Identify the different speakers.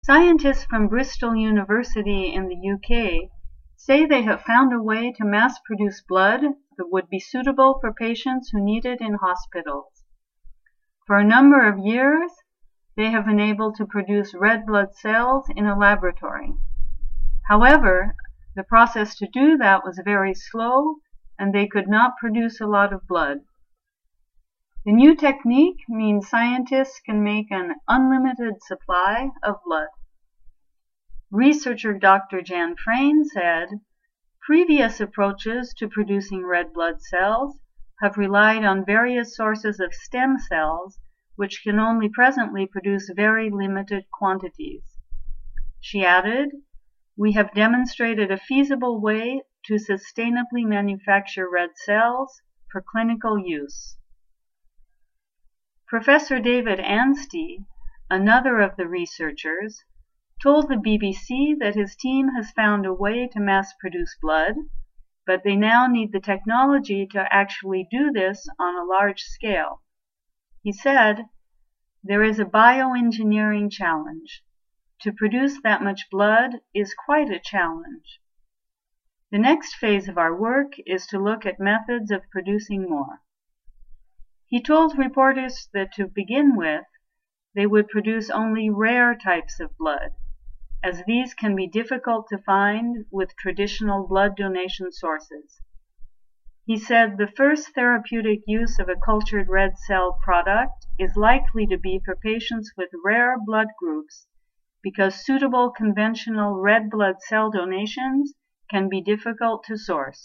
Speaker 1: Scientists from Bristol University in the UK say they have found a way to mass-produce blood that would be suitable for patients who need it in hospitals. For a number of years, they have been able to produce red blood cells in a laboratory. However, the process to do that was very slow, and they could not produce a lot of blood. The new technique means scientists can make an unlimited supply of blood. Researcher Dr. Jan Frayne said, "Previous approaches to producing red blood cells have relied on various sources of stem cells, which can only presently produce very limited quantities." She added, "We have demonstrated a feasible way to sustainably manufacture red cells for clinical use." Professor David Anstey, another of the researchers, told the BBC that his team has found a way to mass-produce blood, but they now need the technology to actually do this on a large scale. He said, "There is a bioengineering challenge. To produce that much blood is quite a challenge. The next phase of our work is to look at methods of producing more." He told reporters that to begin with, they would produce only rare types of blood, as these can be difficult to find with traditional blood donation sources. He said the first therapeutic use of a cultured red cell product is likely to be for patients with rare blood groups, because suitable conventional red blood cell donations can be difficult to source.